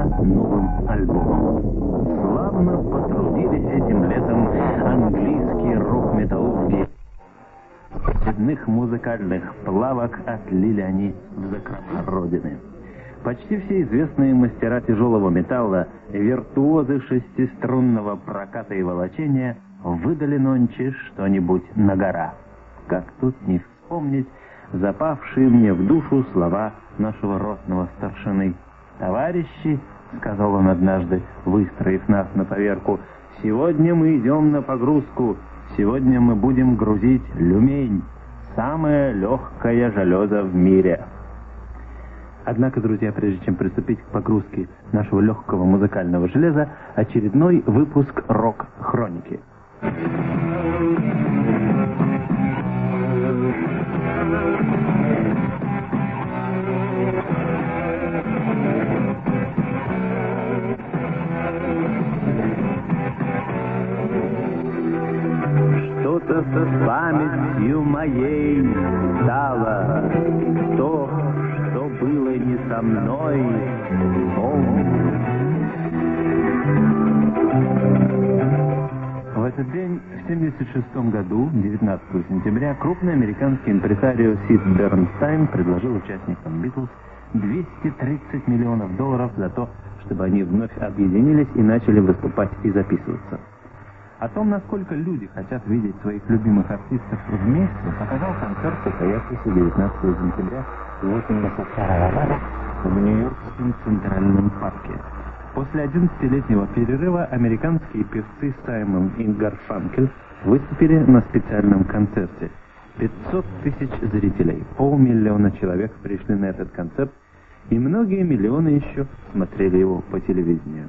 новым альбомом. Славно потрудились этим летом английские рок-металлурги. Очередных музыкальных плавок отлили они в закрома Родины. Почти все известные мастера тяжелого металла, виртуозы шестиструнного проката и волочения выдали нонче что-нибудь на гора. Как тут не вспомнить запавшие мне в душу слова нашего ротного старшины. «Товарищи», — сказал он однажды, выстроив нас на поверку, — «сегодня мы идем на погрузку, сегодня мы будем грузить люмень, самое легкое железо в мире». Однако, друзья, прежде чем приступить к погрузке нашего легкого музыкального железа, очередной выпуск рок-хроники. Что-то со памятью моей стало, то, что было не со мной, помню. В этот день, в 1976 году, 19 сентября, крупный американский импресарио Сид Бернстайн предложил участникам «Битлз» $230 миллионов за то, чтобы они вновь объединились и начали выступать и записываться. О том, насколько люди хотят видеть своих любимых артистов вместе, показал концерт, состоявшийся 19 сентября 1982 года в Нью-Йоркском Центральном парке. После 11-летнего перерыва американские певцы Саймон и Гарфанкель выступили на специальном концерте. 500 тысяч зрителей, 500 000 человек пришли на этот концерт, и многие миллионы еще смотрели его по телевидению.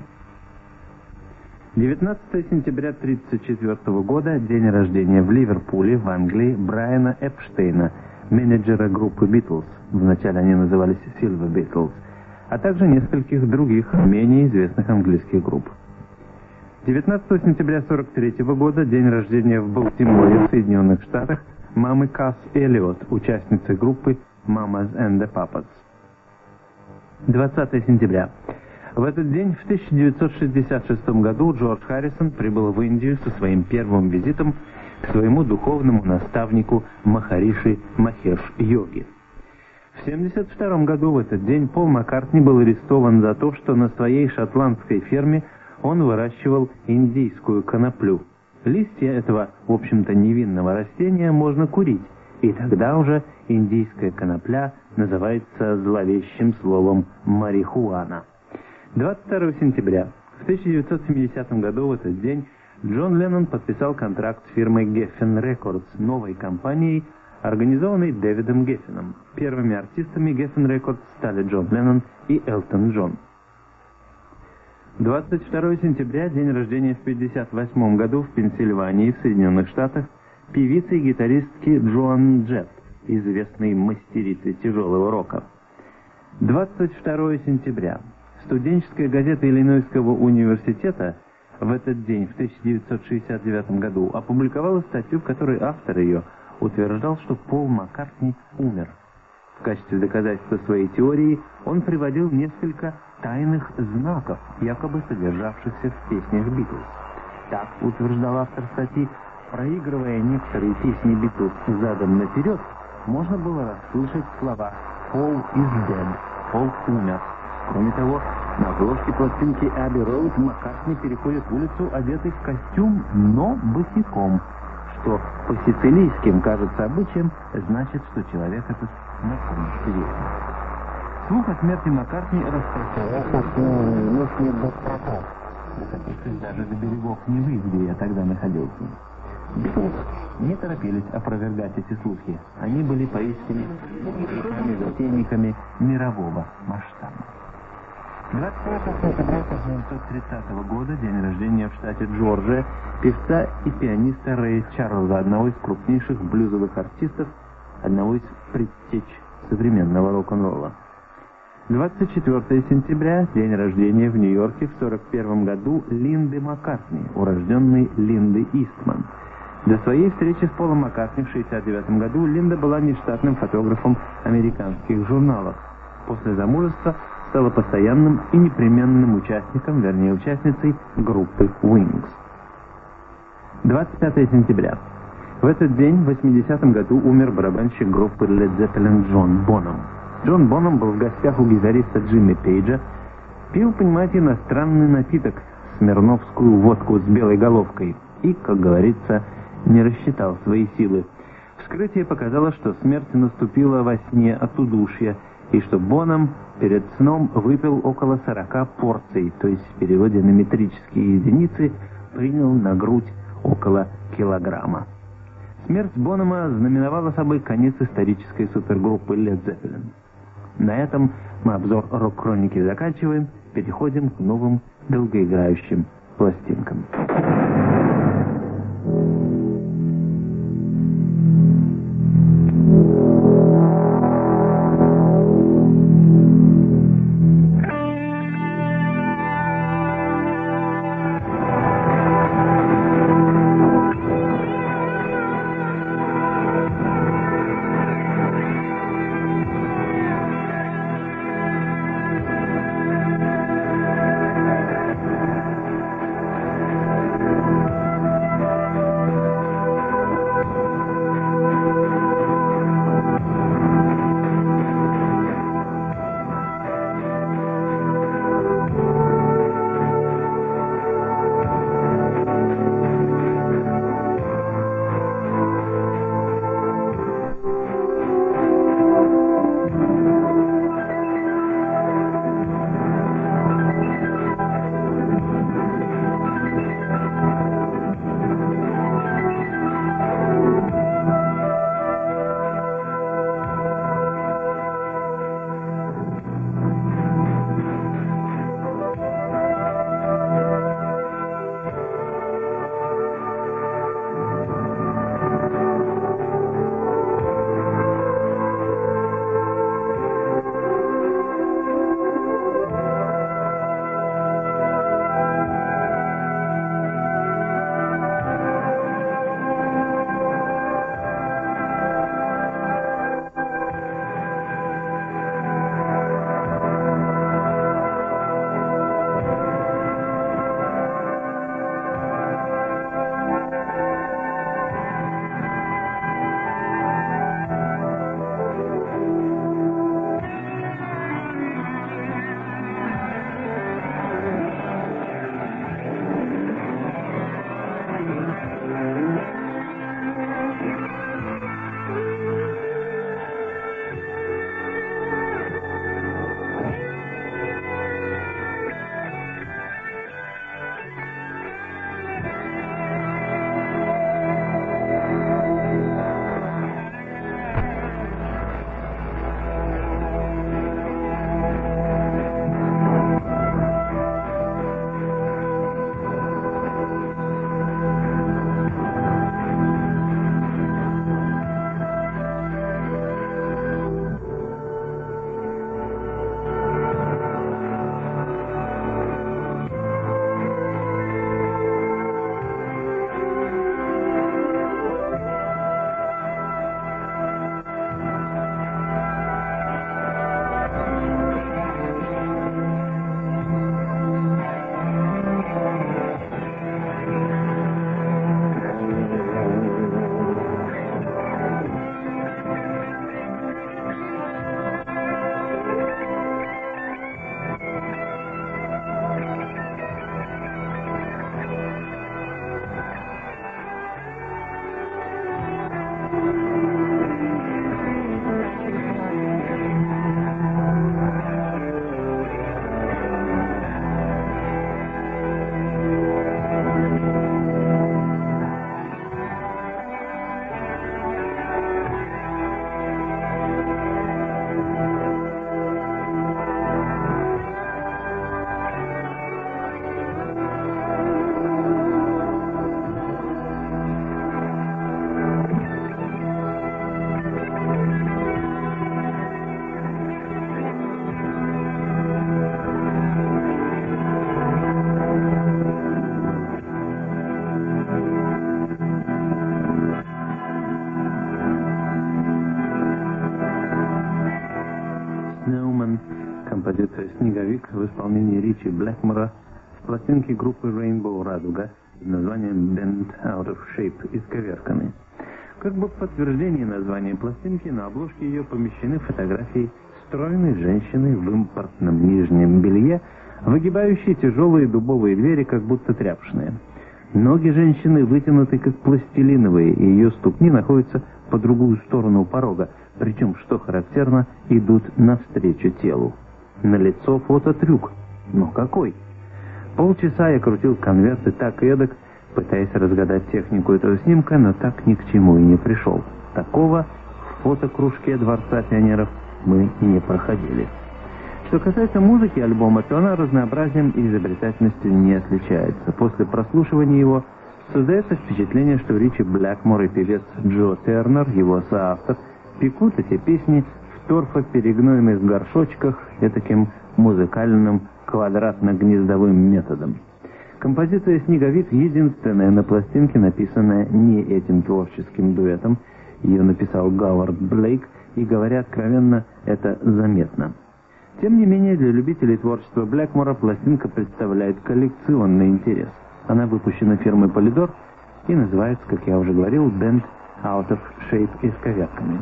19 сентября 1934 года, день рождения в Ливерпуле, в Англии, Брайана Эпштейна, менеджера группы «Битлз», вначале они назывались «Silver Beatles», а также нескольких других, менее известных английских групп. 19 сентября 1943 года, день рождения в Балтиморе, в Соединенных Штатах, мамы Касс Эллиот, участницы группы «Mamas and the Papas». 20 сентября. В этот день, в 1966 году, Джордж Харрисон прибыл в Индию со своим первым визитом к своему духовному наставнику Махариши Махеш Йоги. В 1972 году в этот день Пол Маккартни был арестован за то, что на своей шотландской ферме он выращивал индийскую коноплю. Листья этого, в общем-то, невинного растения можно курить, и тогда уже индийская конопля называется зловещим словом «марихуана». 22 сентября. В 1970 году в этот день Джон Леннон подписал контракт с фирмой Geffen Records, новой компанией, организованной Дэвидом Геффеном. Первыми артистами Geffen Records стали Джон Леннон и Элтон Джон. 22 сентября, день рождения в 1958 году в Пенсильвании, в Соединенных Штатах, певицы и гитаристки Джоан Джетт, известной мастерицы тяжелого рока. 22 сентября. Студенческая газета Иллинойского университета в этот день, в 1969 году, опубликовала статью, в которой автор ее утверждал, что Пол Маккартни умер. В качестве доказательства своей теории он приводил несколько тайных знаков, якобы содержавшихся в песнях Битлз. Так, утверждал автор статьи, проигрывая некоторые песни Битлз задом наперед, можно было расслышать слова «Paul is dead», «Пол умер». Кроме того, на обложке пластинки «Abbey Road» Маккартни переходит улицу, одетый в костюм, но босиком, что по сицилийским, кажется, обычаям, значит, что человек этот знаком с серьезным. Слух о смерти Маккартни распространялся даже до берегов Невы, где я тогда находился. Битлз не торопились опровергать эти слухи. Они были поистине затейниками мирового масштаба. 25 сентября 1930 года, день рождения в штате Джорджия, певца и пианиста Рэя Чарльза, одного из крупнейших блюзовых артистов, одного из предтеч современного рок-н-ролла. 24 сентября, день рождения в Нью-Йорке в 1941 году Линды Маккартни, урожденной Линды Истман. До своей встречи с Полом Маккартни в 1969 году Линда была нештатным фотографом американских журналов. После замужества стала постоянным и непременным участником, вернее, участницей группы Wings. 25 сентября. В этот день, в 80-м году, умер барабанщик группы Led Zeppelin Джон Бонхэм. Джон Бонхэм был в гостях у гитариста Джимми Пейджа, пил, понимаете, иностранный напиток, смирновскую водку с белой головкой, и, как говорится, не рассчитал свои силы. Вскрытие показало, что смерть наступила во сне от удушья, и что Бонхэм перед сном выпил около 40 порций, то есть в переводе на метрические единицы принял на грудь около килограмма. Смерть Бонхэма знаменовала собой конец исторической супергруппы Led Zeppelin. На этом мы обзор рок-хроники заканчиваем, переходим к новым долгоиграющим пластинкам. «Снеговик» в исполнении Ричи Блэкмора с пластинки группы Rainbow «Радуга» с названием «Bent Out of Shape» исковерканный. Как бы в подтверждение названия пластинки на обложке ее помещены фотографии стройной женщины в импортном нижнем белье, выгибающей тяжелые дубовые двери, как будто тряпочные. Ноги женщины вытянуты, как пластилиновые, и ее ступни находятся по другую сторону порога, причем, что характерно, идут навстречу телу. На лицо фототрюк. Но какой? Полчаса я крутил конверты так и эдак, пытаясь разгадать технику этого снимка, но так ни к чему и не пришел. Такого в фотокружке Дворца пионеров мы не проходили. Что касается музыки альбома, то она разнообразием и изобретательностью не отличается. После прослушивания его создается впечатление, что Ричи Блэкмор и певец Джо Тернер, его соавтор, пекут эти песни в торфоперегнойных горшочках этаким музыкальным квадратно-гнездовым методом. Композиция «Снеговик» единственная на пластинке, написанная не этим творческим дуэтом. Ее написал Говард Блейк, и, говоря откровенно, это заметно. Тем не менее, для любителей творчества Блэкмора пластинка представляет коллекционный интерес. Она выпущена фирмой Polydor и называется, как я уже говорил, «Bent Out of Shape» исковерканный.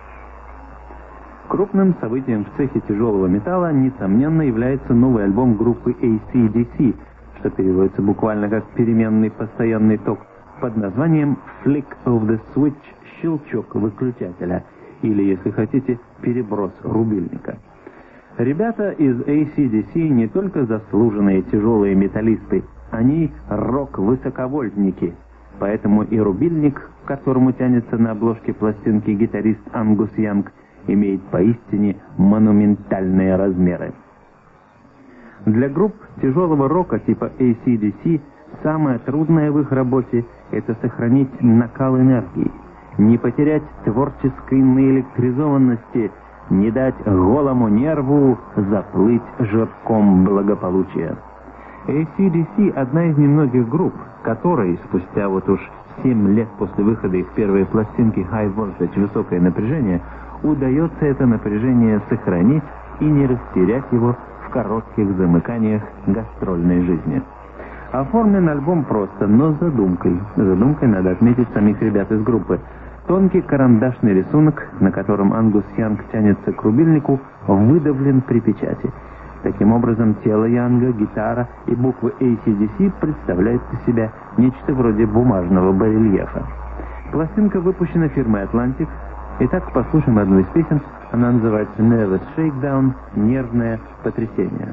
Крупным событием в цехе тяжелого металла, несомненно, является новый альбом группы AC/DC, что переводится буквально как «переменный постоянный ток», под названием «Flick of the Switch» — «щелчок выключателя», или, если хотите, «переброс рубильника». Ребята из AC/DC не только заслуженные тяжелые металлисты, они рок-высоковольтники. Поэтому и рубильник, к которому тянется на обложке пластинки гитарист Ангус Янг, имеет поистине монументальные размеры. Для групп тяжелого рока типа AC/DC самое трудное в их работе – это сохранить накал энергии, не потерять творческой наэлектризованности, не дать голому нерву заплыть жирком благополучия. AC/DC – одна из немногих групп, которой спустя вот уж 7 лет после выхода их первой пластинки High Voltage – высокое напряжение, удается это напряжение сохранить и не растерять его в коротких замыканиях гастрольной жизни. Оформлен альбом просто, но с задумкой. Задумкой надо отметить самих ребят из группы. Тонкий карандашный рисунок, на котором Ангус Янг тянется к рубильнику, выдавлен при печати. Таким образом, тело Янга, гитара и буквы AC/DC представляют из себя нечто вроде бумажного барельефа. Пластинка выпущена фирмой Atlantic. Итак, послушаем одну из песен. Она называется «Nervous Shakedown» — «Нервное потрясение».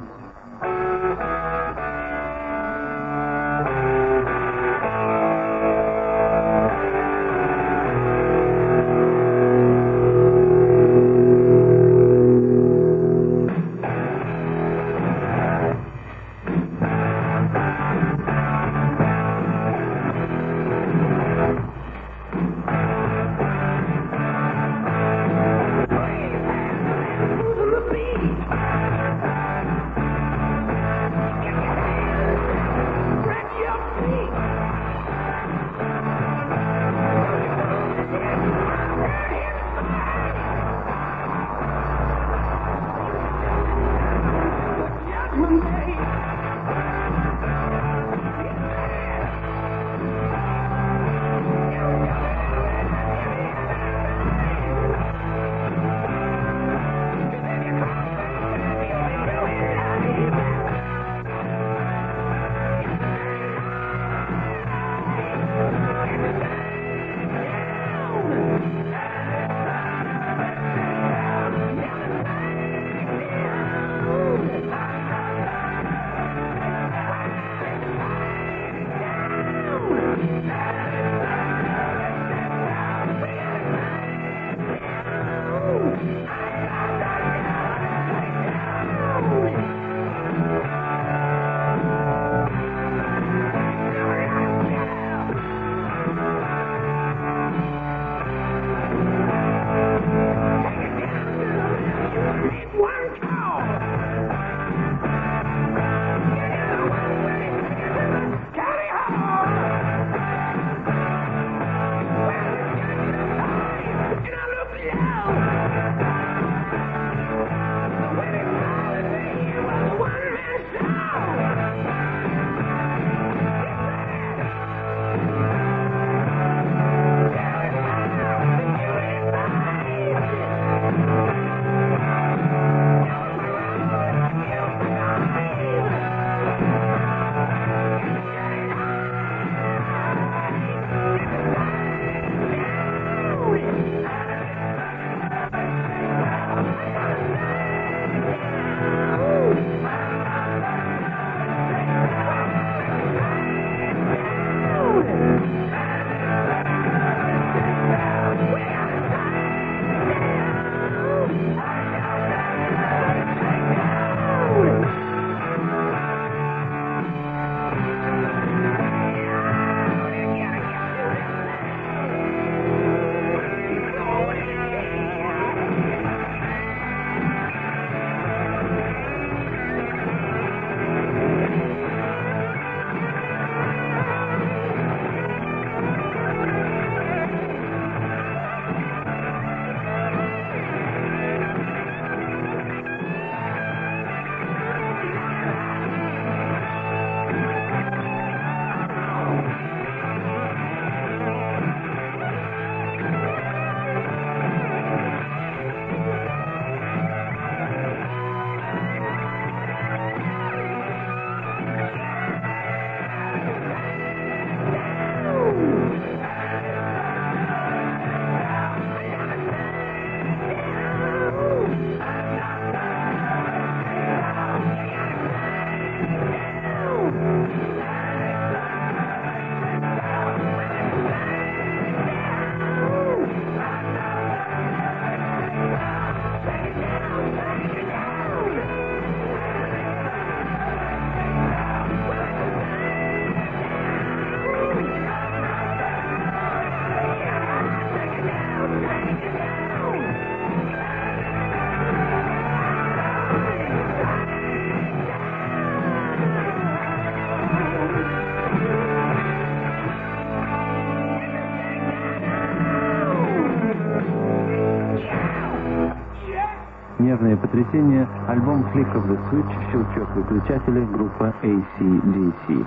Нервное потрясение, альбом Flick of the Switch, щелчок выключателя, группа AC/DC.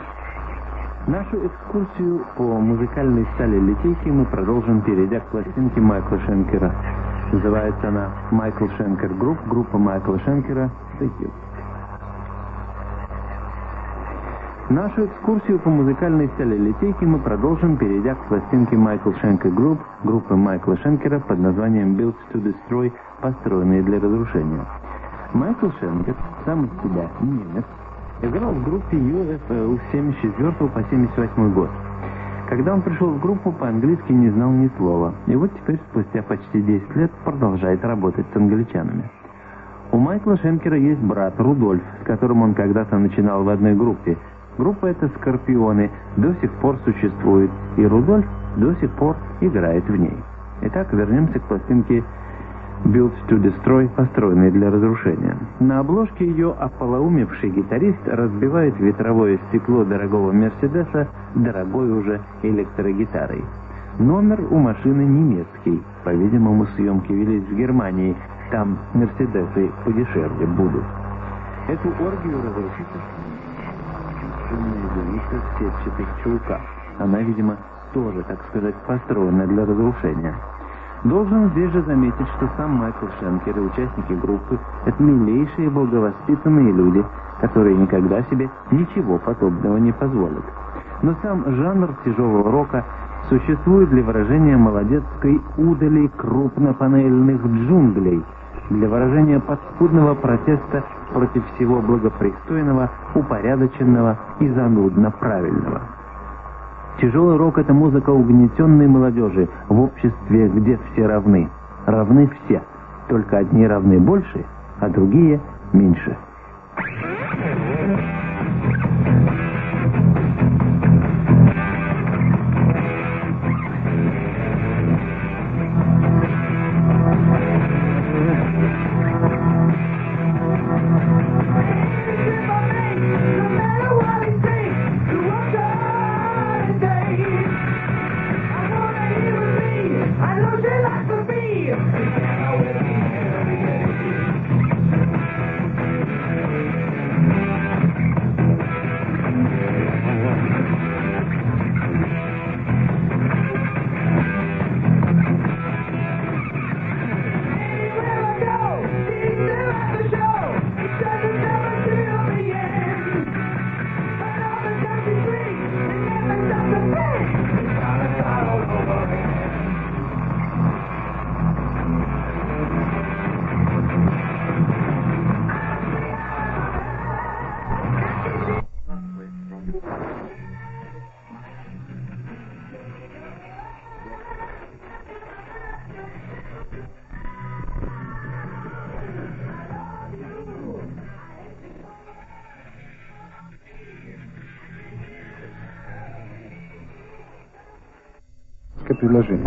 Нашу экскурсию по музыкальной стали литейки мы продолжим, перейдя к пластинке Майкла Шенкера. Называется она Michael Schenker Group, группа Майкла Шенкера. Нашу экскурсию по музыкальной стали литейки мы продолжим, перейдя к пластинке Michael Schenker Group, группы Майкла Шенкера под названием Built to Destroy, построенные для разрушения. Майкл Шенкер, сам из себя немец, играл в группе UFO с 74 по 78 год. Когда он пришел в группу, по-английски не знал ни слова. И вот теперь, спустя почти 10 лет, продолжает работать с англичанами. У Майкла Шенкера есть брат Рудольф, с которым он когда-то начинал в одной группе. Группа эта «Скорпионы» до сих пор существует, и Рудольф до сих пор играет в ней. Итак, вернемся к пластинке Built to Destroy, построенной для разрушения. На обложке ее ополоумевший гитарист разбивает ветровое стекло дорогого Мерседеса дорогой уже электрогитарой. Номер у машины немецкий. По-видимому, съемки велись в Германии. Там Мерседесы подешевле будут. Эту оргию разрушитель в сетчатых чулках. Она, видимо, тоже, так сказать, построена для разрушения. Должен здесь же заметить, что сам Майкл Шенкер и участники группы — это милейшие, благовоспитанные люди, которые никогда себе ничего подобного не позволят. Но сам жанр тяжелого рока существует для выражения молодецкой удали крупнопанельных джунглей, для выражения подспудного протеста против всего благопристойного, упорядоченного и занудно правильного. Тяжелый рок — это музыка угнетенной молодежи в обществе, где все равны. Равны все. Только одни равны больше, а другие меньше. несколько предложений.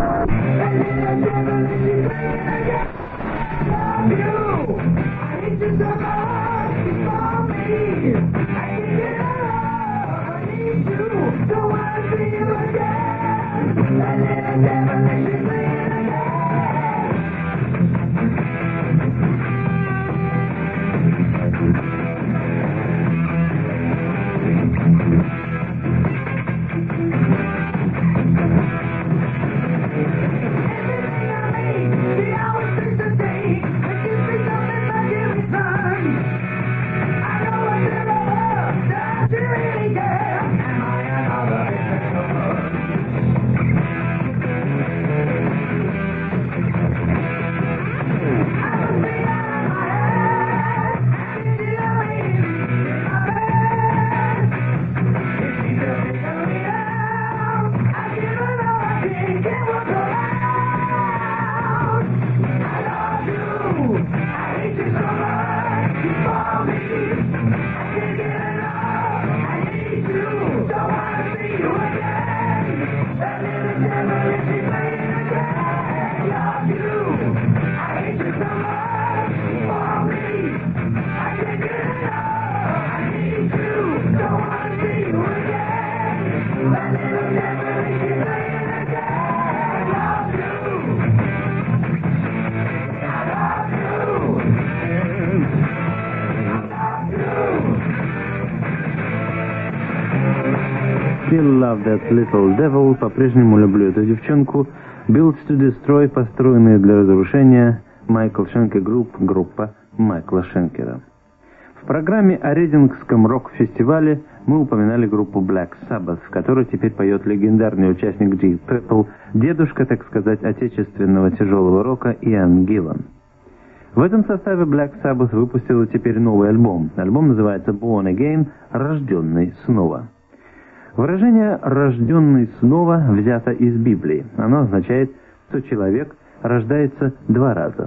Still Love That Little Devil, по-прежнему люблю эту девчонку, Built to Destroy, построенные для разрушения, Майкл Шенкер Групп, группа Майкла Шенкера. В программе о Рейдингском рок-фестивале мы упоминали группу Black Sabbath, в которой теперь поет легендарный участник Deep Purple, дедушка, так сказать, отечественного тяжелого рока Иан Гиллан. В этом составе Black Sabbath выпустила теперь новый альбом. Альбом называется Born Again, рожденный снова. Выражение «рожденный снова» взято из Библии. Оно означает, что человек рождается два раза.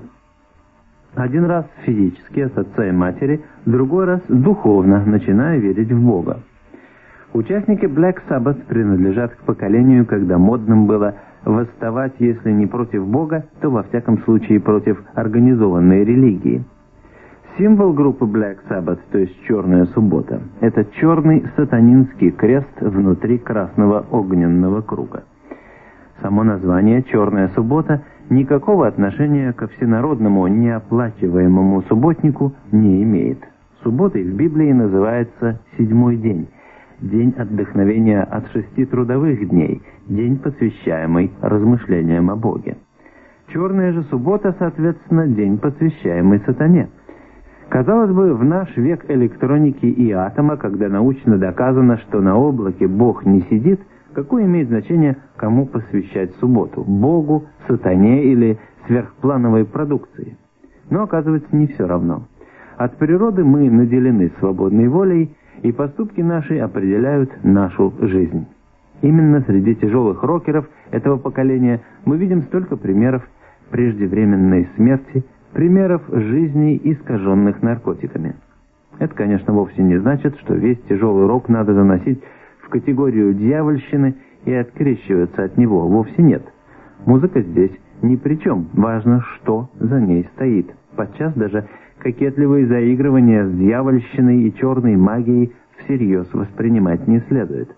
Один раз физически от отца и матери, другой раз духовно, начиная верить в Бога. Участники Black Sabbath принадлежат к поколению, когда модным было восставать, если не против Бога, то во всяком случае против организованной религии. Символ группы Black Sabbath, то есть «Черная суббота», это черный сатанинский крест внутри красного огненного круга. Само название «Черная суббота» никакого отношения ко всенародному неоплачиваемому субботнику не имеет. Субботой в Библии называется седьмой день, день отдохновения от 6 трудовых дней, день, посвящаемый размышлениям о Боге. Черная же суббота, соответственно, день, посвящаемый сатане. Казалось бы, в наш век электроники и атома, когда научно доказано, что на облаке Бог не сидит, какое имеет значение, кому посвящать субботу – Богу, сатане или сверхплановой продукции? Но оказывается, не все равно. От природы мы наделены свободной волей, и поступки наши определяют нашу жизнь. Именно среди тяжелых рокеров этого поколения мы видим столько примеров преждевременной смерти, примеров жизней, искаженных наркотиками. Это, конечно, вовсе не значит, что весь тяжелый рок надо заносить в категорию дьявольщины и открещиваться от него. Вовсе нет. Музыка здесь ни при чем. Важно, что за ней стоит. Подчас даже кокетливые заигрывания с дьявольщиной и черной магией всерьез воспринимать не следует.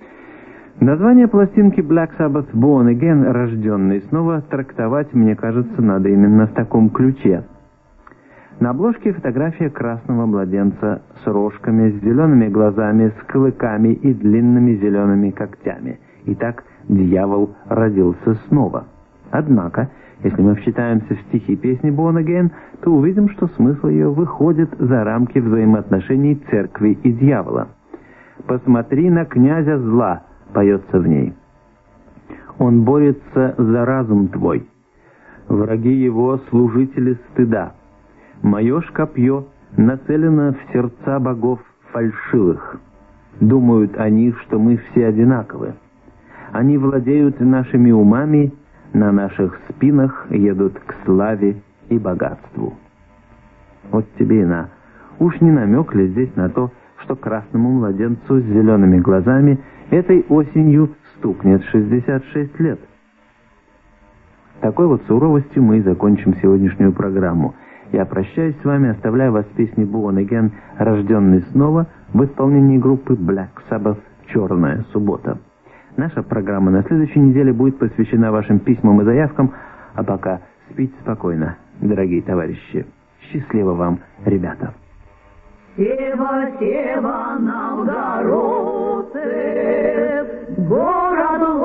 Название пластинки Black Sabbath Born Again, рожденный снова, трактовать, мне кажется, надо именно в таком ключе. На обложке фотография красного младенца с рожками, с зелеными глазами, с клыками и длинными зелеными когтями. Итак, дьявол родился снова. Однако, если мы вчитаемся в стихи песни Born Again, то увидим, что смысл ее выходит за рамки взаимоотношений церкви и дьявола. «Посмотри на князя зла», поется в ней. «Он борется за разум твой. Враги его — служители стыда. Мое ж копье нацелено в сердца богов фальшивых. Думают они, что мы все одинаковы. Они владеют нашими умами, на наших спинах едут к славе и богатству». Вот тебе и на. Уж не намек ли здесь на то, что красному младенцу с зелеными глазами этой осенью стукнет 66 лет? Такой вот суровостью мы и закончим сегодняшнюю программу. Я прощаюсь с вами, оставляю вас с песней Born Again «Рожденный снова» в исполнении группы Black Sabbath «Черная суббота». Наша программа на следующей неделе будет посвящена вашим письмам и заявкам, а пока спите спокойно, дорогие товарищи. Счастливо вам, ребята! Сева, Сева, Новгородцы, городу